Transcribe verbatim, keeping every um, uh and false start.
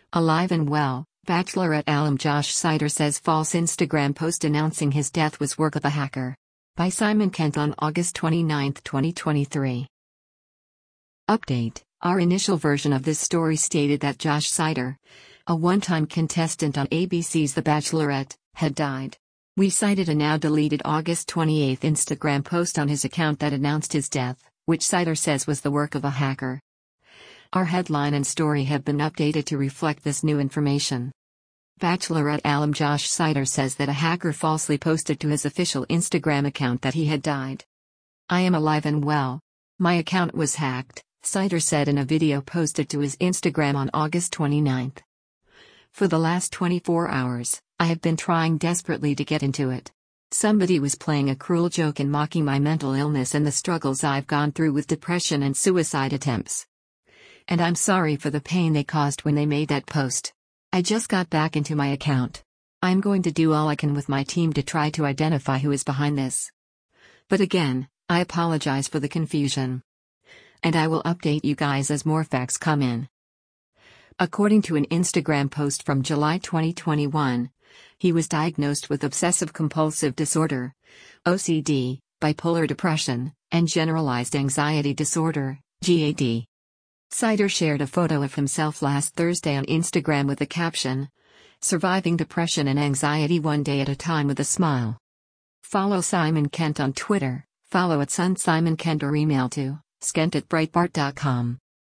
Alive and well, Bachelorette alum Josh Sider says false Instagram post announcing his death was work of a hacker. By Simon Kent on August twenty-ninth, twenty twenty-three. Update: Our initial version of this story stated that Josh Sider, a one-time contestant on A B C's The Bachelorette, had died. We cited a now deleted August twenty-eighth Instagram post on his account that announced his death, which Sider says was the work of a hacker. Our headline and story have been updated to reflect this new information. Bachelorette alum Josh Sider says that a hacker falsely posted to his official Instagram account that he had died. "I am alive and well. My account was hacked," Sider said in a video posted to his Instagram on August twenty-ninth. "For the last twenty-four hours, I have been trying desperately to get into it. Somebody was playing a cruel joke and mocking my mental illness and the struggles I've gone through with depression and suicide attempts. And I'm sorry for the pain they caused when they made that post. I just got back into my account. I'm going to do all I can with my team to try to identify who is behind this. But again, I apologize for the confusion. And I will update you guys as more facts come in." According to an Instagram post from July twenty twenty-one, he was diagnosed with obsessive-compulsive disorder, O C D, bipolar depression, and generalized anxiety disorder, G A D. Sider shared a photo of himself last Thursday on Instagram with the caption, "Surviving depression and anxiety one day at a time with a smile." Follow Simon Kent on Twitter, follow at Sun Simon Kent or email to skent at breitbart dot com.